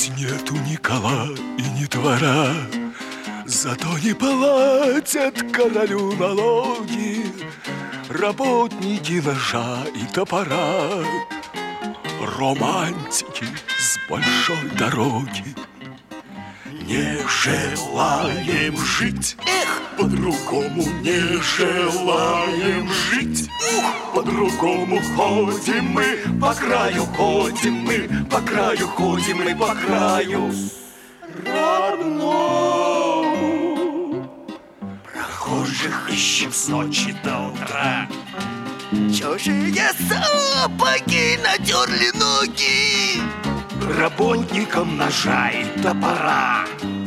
Здесь нету ни кола и ни двора, зато не платят королю налоги работники ножа и топора, романтики с большой дороги. Не желаем жить, по-другому не желаем жить. По-другому ходим мы, по краю ходим мы, по краю ходим мы, по краю родному. Прохожих ищем с ночи до утра. Чужие сапоги натерли ноги Работникам ножа и топора,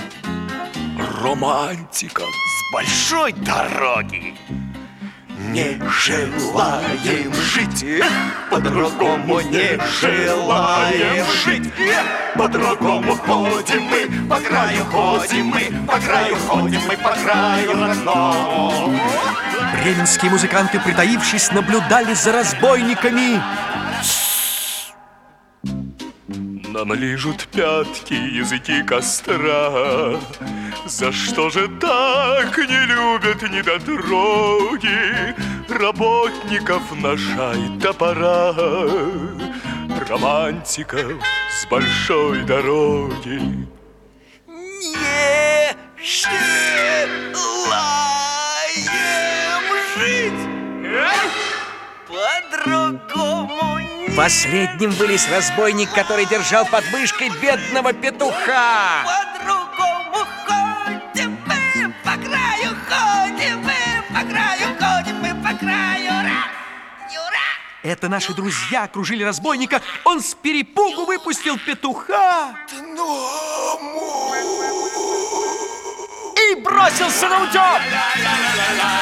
романтикам с большой дороги. Не желаем жить, по-другому не желаем жить. По-другому ходим мы, по краю ходим мы, по краю ходим мы, по краю родному. Бременские музыканты, притаившись, наблюдали за разбойниками. Нам лижут пятки языки костра. За что же так не любят недотроги работников ножа и топора, романтиков с большой дороги? Не желаем жить по-другому. Последним вылез разбойник, который держал под мышкой бедного петуха. По-другому ходим мы, по краю ходим мы, по краю ходим мы, по краю. Ура! Это наши друзья окружили разбойника. Он с перепугу выпустил петуха и бросился на утек.